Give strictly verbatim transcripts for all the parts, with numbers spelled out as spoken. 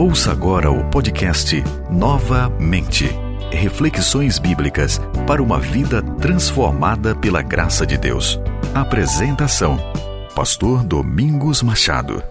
Ouça agora o podcast Novamente. Reflexões bíblicas para uma vida transformada pela graça de Deus. Apresentação: Pastor Domingos Machado.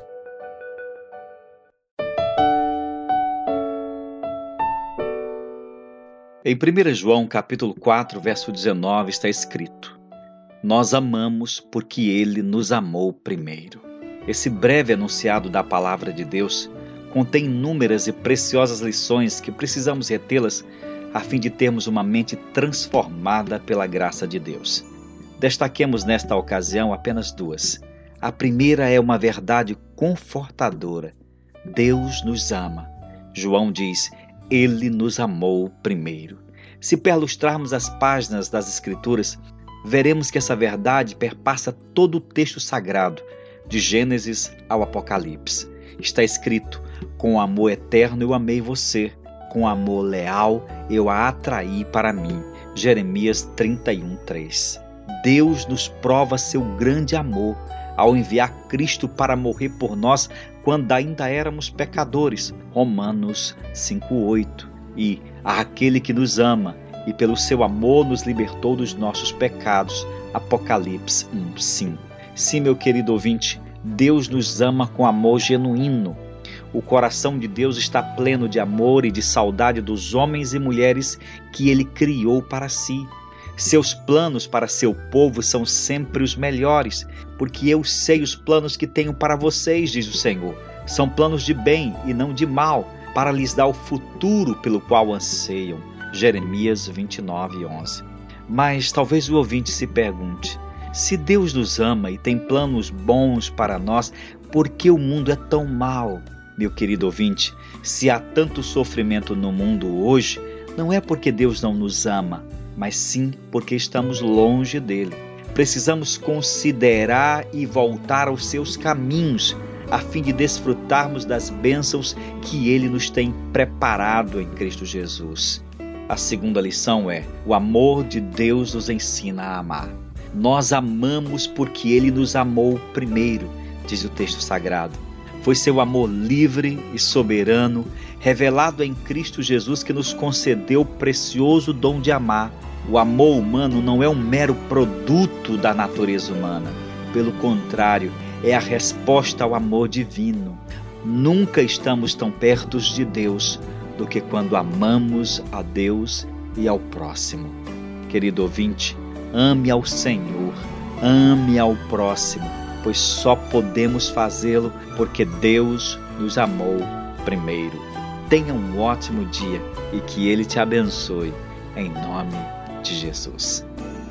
Em primeiro João, capítulo quatro, verso dezenove, está escrito: Nós amamos porque Ele nos amou primeiro. Esse breve enunciado da palavra de Deus contém inúmeras e preciosas lições que precisamos retê-las a fim de termos uma mente transformada pela graça de Deus. Destaquemos nesta ocasião apenas duas. A primeira é uma verdade confortadora: Deus nos ama. João diz: Ele nos amou primeiro. Se perlustrarmos as páginas das Escrituras, veremos que essa verdade perpassa todo o texto sagrado, de Gênesis ao Apocalipse. Está escrito: com amor eterno eu amei você, com amor leal eu a atraí para mim. Jeremias trinta e um, três. Deus nos prova seu grande amor ao enviar Cristo para morrer por nós quando ainda éramos pecadores. Romanos cinco, oito. E aquele que nos ama e pelo seu amor nos libertou dos nossos pecados. Apocalipse um, cinco. Sim, meu querido ouvinte, Deus nos ama com amor genuíno. O coração de Deus está pleno de amor e de saudade dos homens e mulheres que Ele criou para si. Seus planos para seu povo são sempre os melhores, porque eu sei os planos que tenho para vocês, diz o Senhor. São planos de bem e não de mal, para lhes dar o futuro pelo qual anseiam. Jeremias vinte e nove, onze. Mas talvez o ouvinte se pergunte: se Deus nos ama e tem planos bons para nós, por que o mundo é tão mau? Meu querido ouvinte, se há tanto sofrimento no mundo hoje, não é porque Deus não nos ama, mas sim porque estamos longe dele. Precisamos considerar e voltar aos seus caminhos, a fim de desfrutarmos das bênçãos que ele nos tem preparado em Cristo Jesus. A segunda lição é: o amor de Deus nos ensina a amar. Nós amamos porque ele nos amou primeiro, diz o texto sagrado. Foi seu amor livre e soberano, revelado em Cristo Jesus, que nos concedeu o precioso dom de amar. O amor humano não é um mero produto da natureza humana. Pelo contrário, é a resposta ao amor divino. Nunca estamos tão perto de Deus do que quando amamos a Deus e ao próximo. Querido ouvinte, ame ao Senhor, ame ao próximo, pois só podemos fazê-lo porque Deus nos amou primeiro. Tenha um ótimo dia e que Ele te abençoe, em nome de Jesus.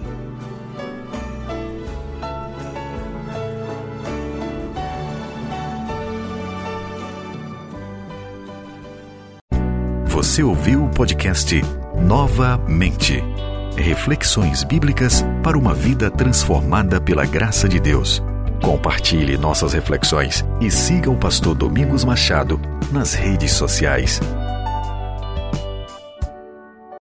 Você ouviu o podcast Novamente. Reflexões bíblicas para uma vida transformada pela graça de Deus. Compartilhe nossas reflexões e siga o pastor Domingos Machado nas redes sociais.